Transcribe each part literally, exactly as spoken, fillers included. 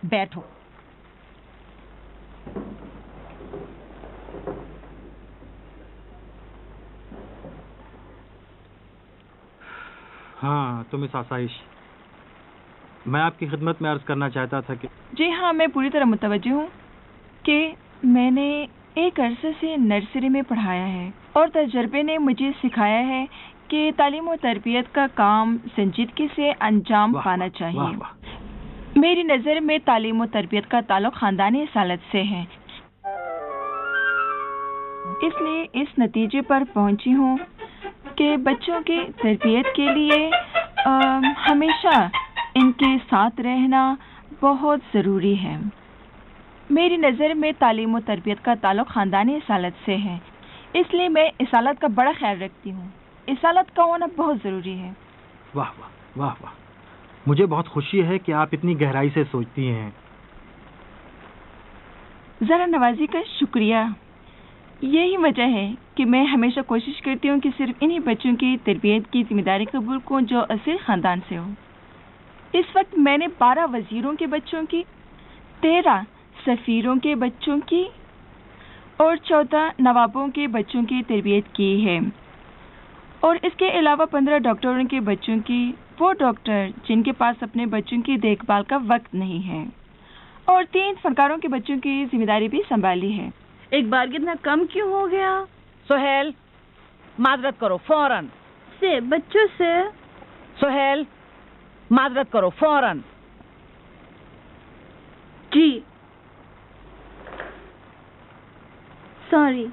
बैठो। हाँ, तो मिस आसाइश, मैं आपकी खिदमत में अर्ज करना चाहता था कि जी हाँ, मैं पूरी तरह मुतवज्जो हूँ कि मैंने एक अरसे से नर्सरी में पढ़ाया है और तजर्बे ने मुझे सिखाया है कि तालीम और तरबियत का काम संजीदगी से अंजाम पाना चाहिए। वाह वाह। मेरी नज़र में तालीम और तरबियत का ताल्लुक खानदानी असालत से है, इसलिए इस नतीजे पर पहुंची हूँ कि बच्चों की तरबियत के लिए आ, हमेशा इनके साथ रहना बहुत ज़रूरी है। मेरी नज़र में तालीम और तरबियत का ताल्लुक खानदानी असालत से है, इसलिए मैं असालत का बड़ा ख्याल रखती हूँ। असालत का होना बहुत ज़रूरी है। वाह वाह वाह वाह, मुझे बहुत खुशी है कि आप इतनी गहराई से सोचती हैं। ज़रा नवाजी का शुक्रिया। यही वजह है कि मैं हमेशा कोशिश करती हूँ कि सिर्फ इन्हीं बच्चों की तरबियत की जिम्मेदारी कबूल को जो असील ख़ानदान से हो। इस वक्त मैंने बारह वज़ीरों के बच्चों की, तेरह सफ़ीरों के बच्चों की और चौदह नवाबों के बच्चों की तरबियत की है, और इसके अलावा पंद्रह डॉक्टरों के बच्चों की, वो डॉक्टर जिनके पास अपने बच्चों की देखभाल का वक्त नहीं है, और तीन फनकारों के बच्चों की जिम्मेदारी भी संभाली है। एक बार कितना कम क्यों हो गया? सोहेल, माजरत करो फौरन। से बच्चों से। सोहेल, माजरत करो फौरन। जी सॉरी।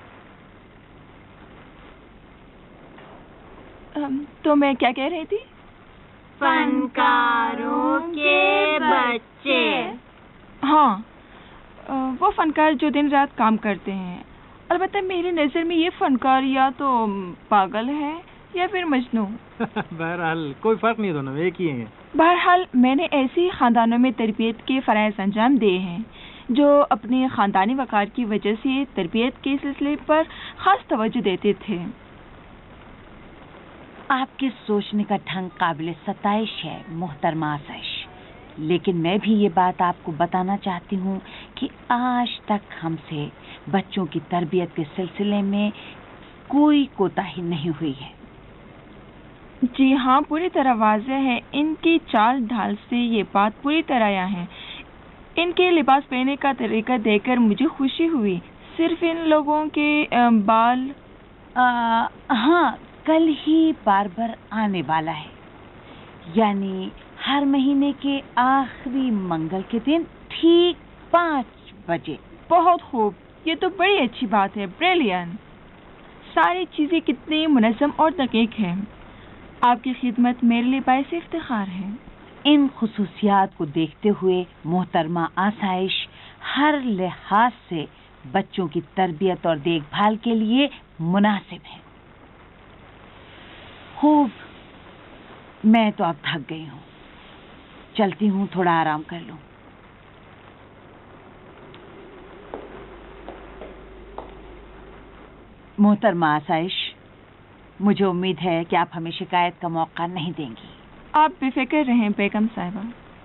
तो मैं क्या कह रही थी? फनकारों के बच्चे। हाँ, वो फनकार जो दिन रात काम करते हैं। अलबत्ता मेरी नज़र में ये फनकार या तो पागल है या फिर मजनू। बहरहाल कोई फर्क नहीं, दोनों एक ही हैं। बहरहाल मैंने ऐसी खानदानों में तरबियत के फ़राइज़ अंजाम दिए हैं जो अपने ख़ानदानी वक़ार की वजह से तरबियत के सिलसिले पर ख़ास तवज्जो देते थे। आपके सोचने का ढंग काबिल सताइश है मोहतरमा आसाइश, लेकिन मैं भी ये बात आपको बताना चाहती हूँ कि आज तक हमसे बच्चों की तरबियत के सिलसिले में कोई कोताही नहीं हुई है। जी हाँ, पूरी तरह वाज़ेह है। इनकी चाल ढाल से ये बात पूरी तरह यहाँ है। इनके लिबास पहनने का तरीका देखकर मुझे खुशी हुई। सिर्फ इन लोगों के बाल आ, हाँ, कल ही बार्बर आने वाला है, यानी हर महीने के आखिरी मंगल के दिन ठीक पाँच बजे। बहुत खूब, ये तो बड़ी अच्छी बात है। ब्रिलियंट। सारी चीज़ें कितनी मुनज़्ज़म और दकीक हैं। आपकी खिदमत मेरे लिए बाइस इफ्तिखार है। इन खुसूसियात को देखते हुए मोहतरमा आसाइश हर लिहाज से बच्चों की तरबियत और देखभाल के लिए मुनासिब है। खूब, मैं तो अब थक गई हूँ, चलती हूँ, थोड़ा आराम कर लूँ। मोहतरमा आसाइश, मुझे उम्मीद है कि आप हमें शिकायत का मौका नहीं देंगी। आप बेफिक्र रहें बेगम साहिबा।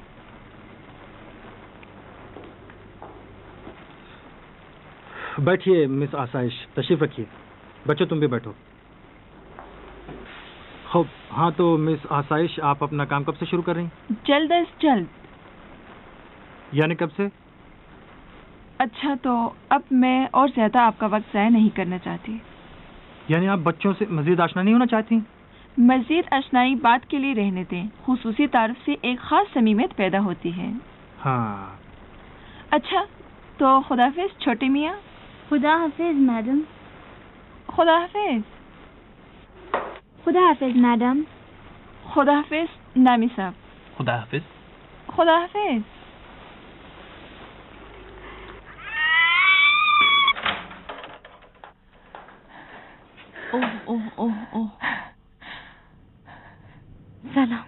बैठिए मिस आसाइश, तशरीफ रखिए। बच्चों तुम भी बैठो। खूब, हाँ तो मिस आसाइश, आप अपना काम कब से शुरू कर रही हैं? जल्द अज जल्द। यानी कब से? अच्छा, तो अब मैं और ज्यादा आपका वक्त ज़ाया नहीं करना चाहती। यानी आप बच्चों से मजीद आशना नहीं होना चाहती? मजीद आशनाई बात के लिए रहने दें। खुसूसी तारुफ से एक खास समीमियत पैदा होती है। हाँ। अच्छा, तो खुदा हाफिज छोटे मियाँ। खुदा हाफिज मैडम। खुदा हाफिज। खुदा हाफिज मैडम। खुदा हाफिज नामी साहब। खुदा हाफिज। खुदा हाफिज। ओह ओह ओह ओह। सलाम।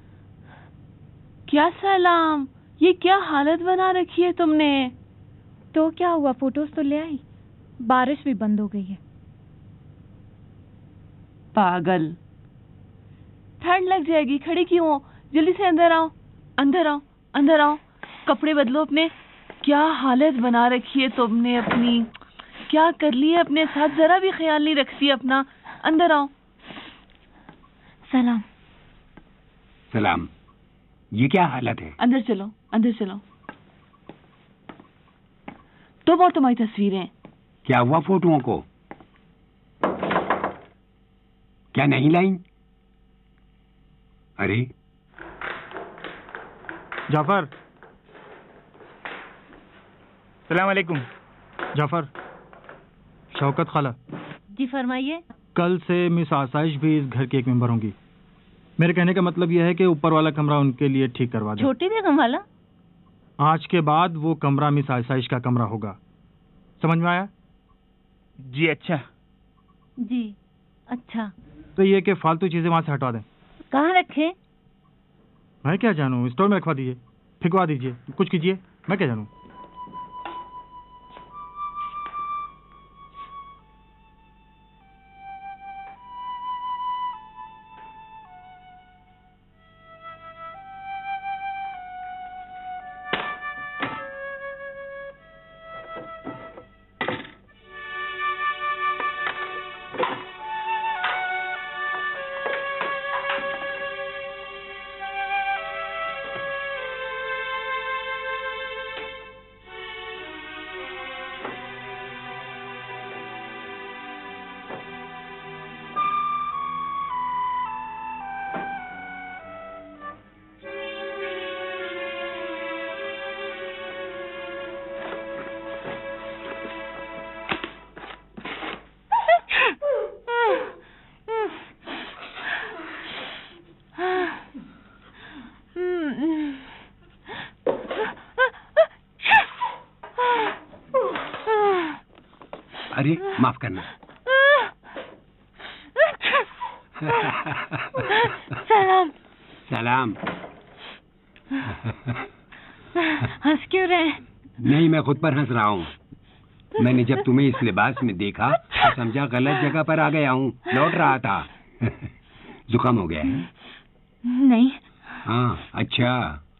क्या सलाम? ये क्या हालत बना रखी है तुमने? तो क्या हुआ, फोटोज तो ले आई। बारिश भी बंद हो गई है। पागल, ठंड लग जाएगी, खड़ी क्यों हो? जल्दी से अंदर आओ, अंदर आओ, अंदर आओ। कपड़े बदलो अपने। क्या हालत बना रखी है तुमने अपनी, क्या कर लिया अपने साथ, जरा भी ख्याल नहीं रखती अपना। अंदर आओ। सलाम। सलाम। ये क्या हालत है? अंदर चलो, अंदर चलो। तुम और तुम्हारी तस्वीरें। क्या हुआ फोटोओं को? क्या नहीं लाई? अरे जाफर। सलाम अलैकुम। जाफर, शौकत खाला। जी फरमाइए। कल से मिस आसाइश भी इस घर की एक मेंबर होंगी। मेरे कहने का मतलब यह है कि ऊपर वाला कमरा उनके लिए ठीक करवा दें। छोटी बेगम वाला? आज के बाद वो कमरा मिस आसाइश का कमरा होगा। समझ में आया? जी अच्छा। जी अच्छा। तो ये कि फालतू चीजें वहां से हटवा दें। कहाँ रखें? मैं क्या जानूं, स्टोर में रखवा दीजिए, फिकवा दीजिए, कुछ कीजिए, मैं क्या जानूं। अरे माफ करना। सलाम। सलाम। हंस क्यों रहे? नहीं, मैं खुद पर हंस रहा हूँ। मैंने जब तुम्हें इस लिबास में देखा तो समझा गलत जगह पर आ गया हूँ, लौट रहा था। जुकाम हो गया है? नहीं। हाँ अच्छा।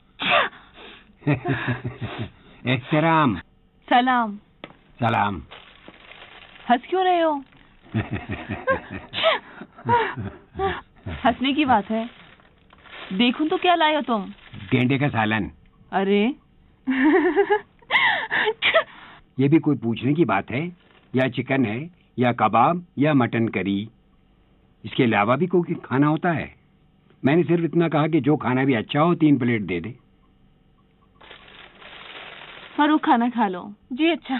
एहतराम। सलाम। सलाम। हंस क्यों रहे हो? हंसने की बात है। देखूं तो क्या लाए हो तुम? गेंडे का सालन। अरे ये भी कोई पूछने की बात है? या चिकन है या कबाब या मटन करी? इसके अलावा भी कोई खाना होता है? मैंने सिर्फ इतना कहा कि जो खाना भी अच्छा हो तीन प्लेट दे दे। फारूक खाना खा लो। जी अच्छा।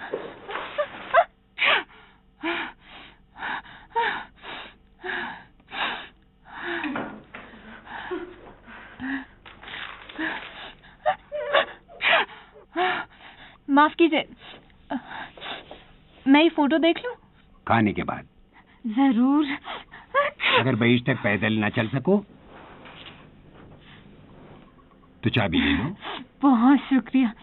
माफ कीजिए, मैं ये फोटो देख लूं? खाने के बाद। जरूर। अगर बहीश तक पैदल ना चल सको तो चाबी ले लो। बहुत शुक्रिया।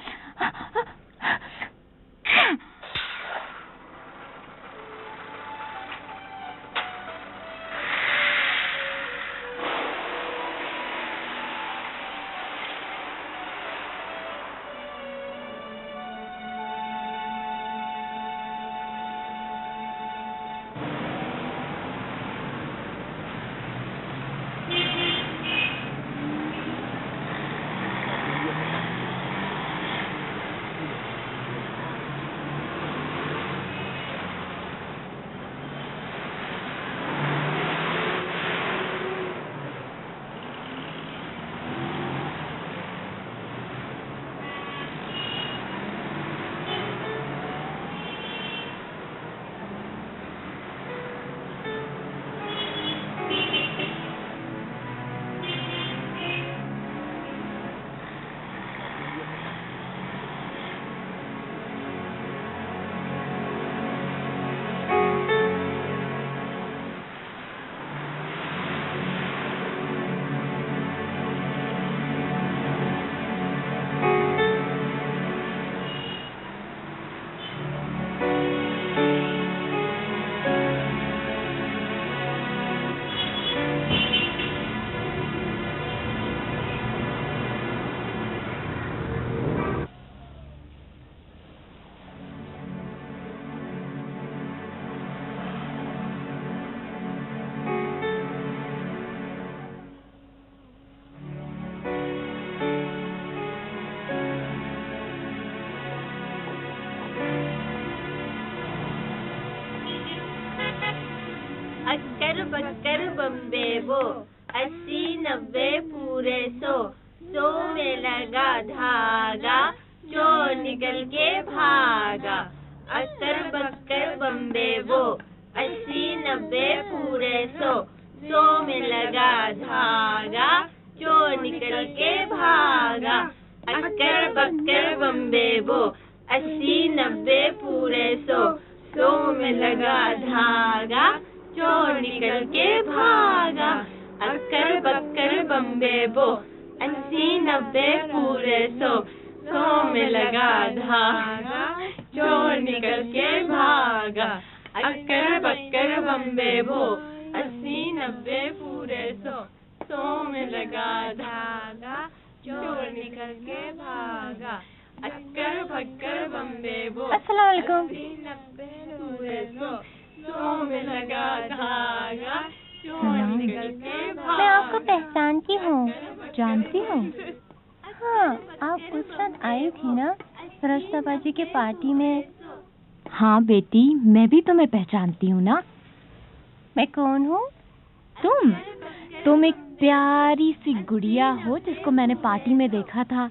बम्बे बो, अस्सी नब्बे पूरे सौ, सौ में लगा धागा, चोर निकल के भागा। अक्कर बक्कर बम्बे बो, अस्सी नब्बे पूरे सौ, सौ में लगा धागा, चोर निकल के भागा। अक्कर बक्कर बम्बे बो, अस्सी नब्बे पूरे सौ, सौ में लगा धागा, चोर निकल के भागा। अक्कर बक्कर बम्बे बो, अस्सी नब्बे पूरे सौ, सौ में लगा धागा, चोर निकल के भागा। अक्कर बक्कर बम्बे बो, अस्सी नब्बे पूरे सौ, सौ में लगा धागा, चोर निकल के भागा। अक्कर बक्कर बम्बे बो, अस्सलाम वालेकुम। अस्सी नब्बे पूरे सौ, सौ में लगा धागा, चोर निकल के भागा। मैं आपको पहचानती हूँ। जानती हूँ? हाँ, आप उस रात आई थी ना फरश्ताबाजी के पार्टी में। हाँ बेटी, मैं भी तुम्हें पहचानती हूँ ना। मैं कौन हूँ? तुम तुम एक प्यारी सी गुड़िया हो जिसको मैंने पार्टी में देखा था।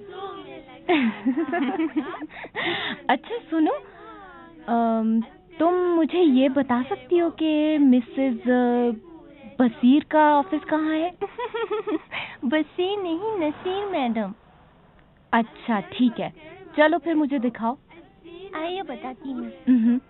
अच्छा सुनो, अम, तुम मुझे ये बता सकती हो कि मिसेस बसीर का ऑफिस कहाँ है? बसीर नहीं, नसीर मैडम। अच्छा ठीक है, चलो फिर मुझे दिखाओ। आइए बताती हूँ। हम्म।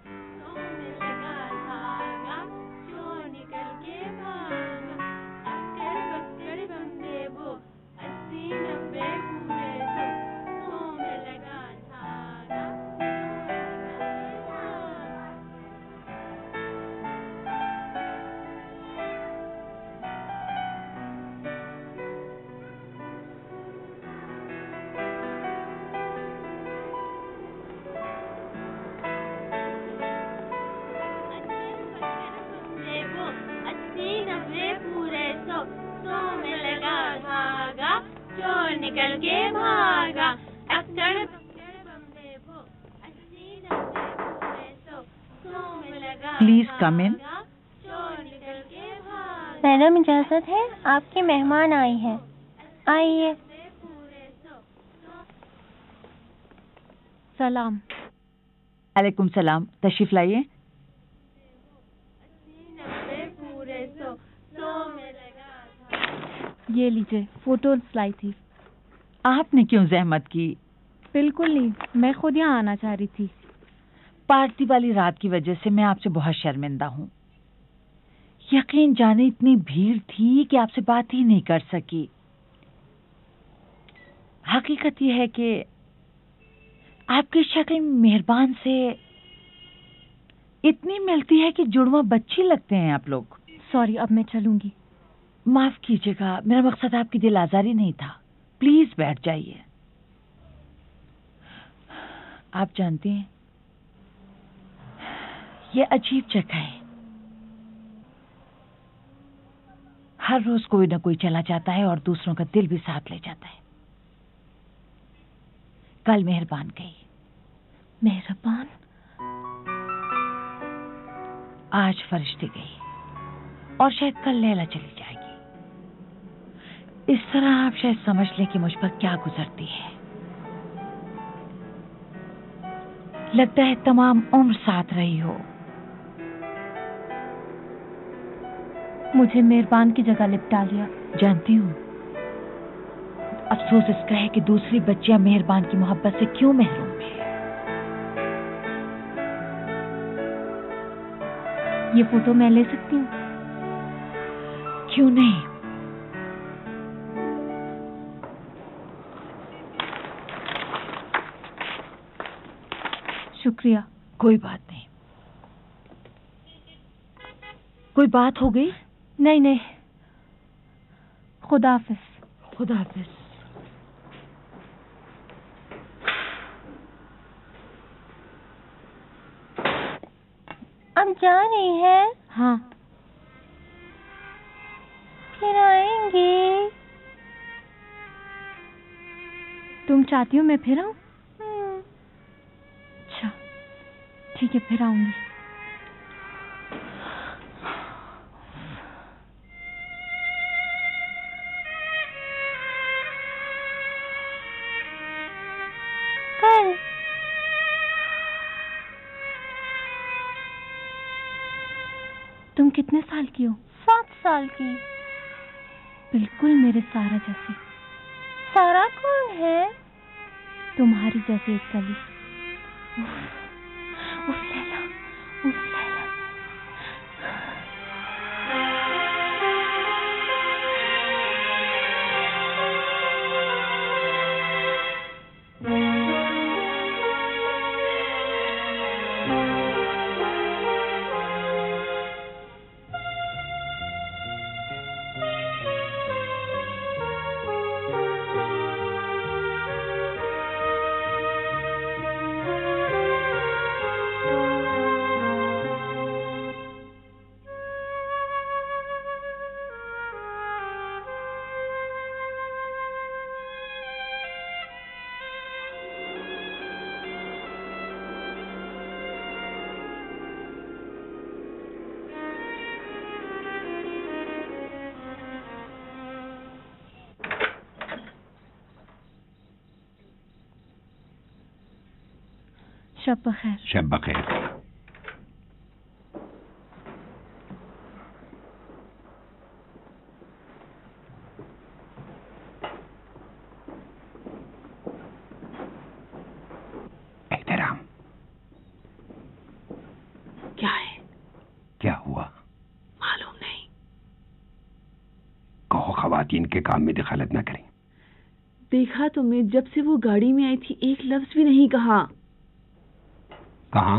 निकल के भागा। अक्कर प्लीज कम इन। मैडम इजाजत है, आपकी मेहमान आई है। आइए। सलाम। अलैकुम सलाम, तशरीफ लाइए। ये लीजिए, फोटोज लाई थी। आपने क्यों जहमत की? बिल्कुल नहीं, मैं खुद यहाँ आना चाह रही थी। पार्टी वाली रात की वजह से मैं आपसे बहुत शर्मिंदा हूँ। यकीन जाने इतनी भीड़ थी कि आपसे बात ही नहीं कर सकी। हकीकत यह है कि आपकी शक्ल मेहरबान से इतनी मिलती है कि जुड़वा बच्ची लगते हैं आप लोग। सॉरी, अब मैं चलूंगी। माफ कीजिएगा, मेरा मकसद आपकी दिल आजारी नहीं था। प्लीज बैठ जाइए। आप जानती हैं, ये अजीब जगह है। हर रोज कोई ना कोई चला जाता है और दूसरों का दिल भी साथ ले जाता है। कल मेहरबान गई। मेहरबान? आज फरिश्ते गई और शायद कल लैला चली जाएगी। इस तरह आप शायद समझ लें कि मुझ पर क्या गुजरती है। लगता है तमाम उम्र साथ रही हो। मुझे मेहरबान की जगह लिपटा लिया। जानती हूँ, अफसोस इसका है कि दूसरी बच्चियां मेहरबान की मोहब्बत से क्यों महरूम है। ये फोटो मैं ले सकती हूँ? क्यों नहीं। शुक्रिया। कोई बात नहीं। कोई बात हो गई? नहीं नहीं, खुदा हाफिज। खुदा हाफिज। अब जा रही है? हाँ। फिर आएंगी? तुम चाहती हो मैं फिर आऊं? अच्छा ठीक है, फिर आऊंगी। तुम कितने साल की हो? सात साल की। बिल्कुल मेरे सारा जैसी। सारा कौन है? तुम्हारी जैसी एक कली। उफ, उफ लैला, उफ लैला। शब बखैर। शब बखैर। एहतराम। क्या है? क्या हुआ? मालूम नहीं। कहो खवातीन के काम में दखलत न करें। देखा तो मैं जब से वो गाड़ी में आई थी एक लफ्ज भी नहीं कहा। कहाँ?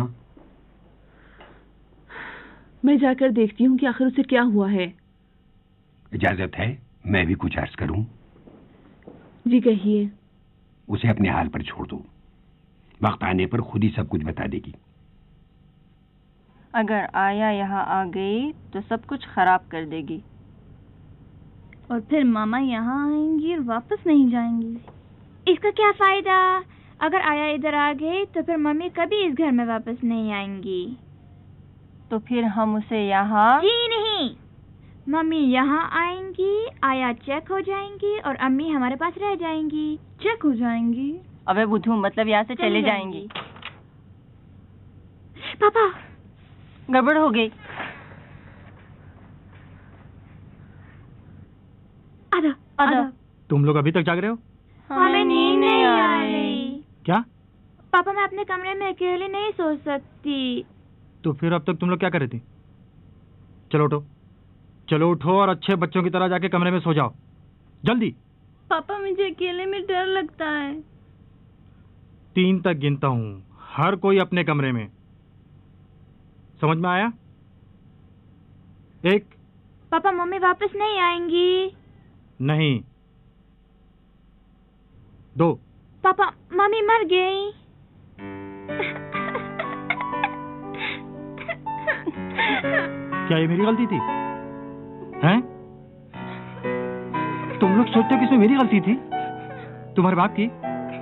मैं जाकर देखती हूँ कि आखिर उसे क्या हुआ है। इजाजत है मैं भी कुछ अर्ज करूं? जी कहिए। उसे अपने हाल पर छोड़ दो, वक्त आने पर खुद ही सब कुछ बता देगी। अगर आया यहाँ आ गई तो सब कुछ खराब कर देगी। और फिर मामा यहाँ आएंगी और वापस नहीं जाएंगी। इसका क्या फायदा? अगर आया इधर आ गई तो फिर मम्मी कभी इस घर में वापस नहीं आएंगी। तो फिर हम उसे यहाँ? जी नहीं, मम्मी यहाँ आएंगी, आया चेक हो जाएंगी और अम्मी हमारे पास रह जाएंगी। चेक हो जाएंगी? अबे बुद्धू, मतलब यहाँ से चले जाएंगी। पापा, गड़बड़ हो गई। आधा आधा। तुम लोग अभी तक जाग रहे हो? हमें नींद नहीं आ रही। क्या? पापा, मैं अपने कमरे में अकेले नहीं सो सकती। तो फिर अब तक तुम लोग क्या कर रही थी? चलो उठो, चलो उठो और अच्छे बच्चों की तरह जाके कमरे में सो जाओ, जल्दी। पापा, मुझे अकेले में डर लगता है। तीन तक गिनता हूँ, हर कोई अपने कमरे में। समझ में आया? एक। पापा, मम्मी वापस नहीं आएंगी। नहीं। दो। पापा, मम्मी मर गई। क्या ये मेरी गलती थी? हैं? तुम लोग सोचते हो कि इसमें मेरी गलती थी? तुम्हारे बाप की?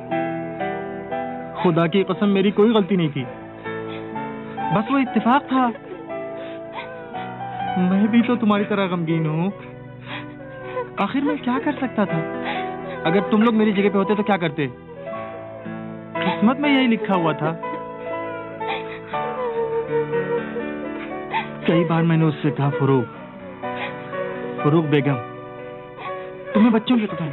खुदा की कसम मेरी कोई गलती नहीं थी, बस वो इत्तेफाक था। मैं भी तो तुम्हारी तरह गमगीन हूँ। आखिर मैं क्या कर सकता था? अगर तुम लोग मेरी जगह पे होते तो क्या करते? किस्मत में यही लिखा हुआ था। कई बार मैंने उससे कहा, फरूक, फरूक बेगम, तुम्हें बच्चों की कसम।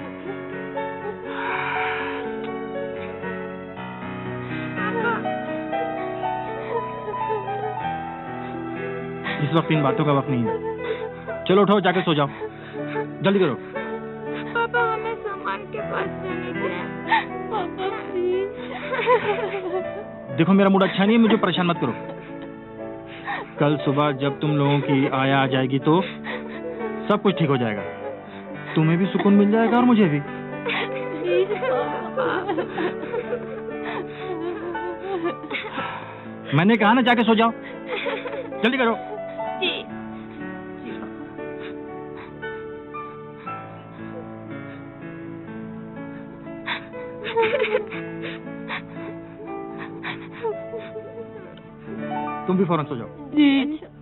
इस वक्त इन बातों का वक्त नहीं है। चलो उठो, जाके सो जाओ, जल्दी करो। पापा, हमें सामान के पास चले गए। पापा प्लीज। देखो मेरा मूड अच्छा नहीं है, मुझे परेशान मत करो। कल सुबह जब तुम लोगों की आया आ जाएगी तो सब कुछ ठीक हो जाएगा। तुम्हें भी सुकून मिल जाएगा और मुझे भी। मैंने कहा ना जाके सो जाओ, जल्दी करो। जी। तुम भी फौरन सो जाओ। जी।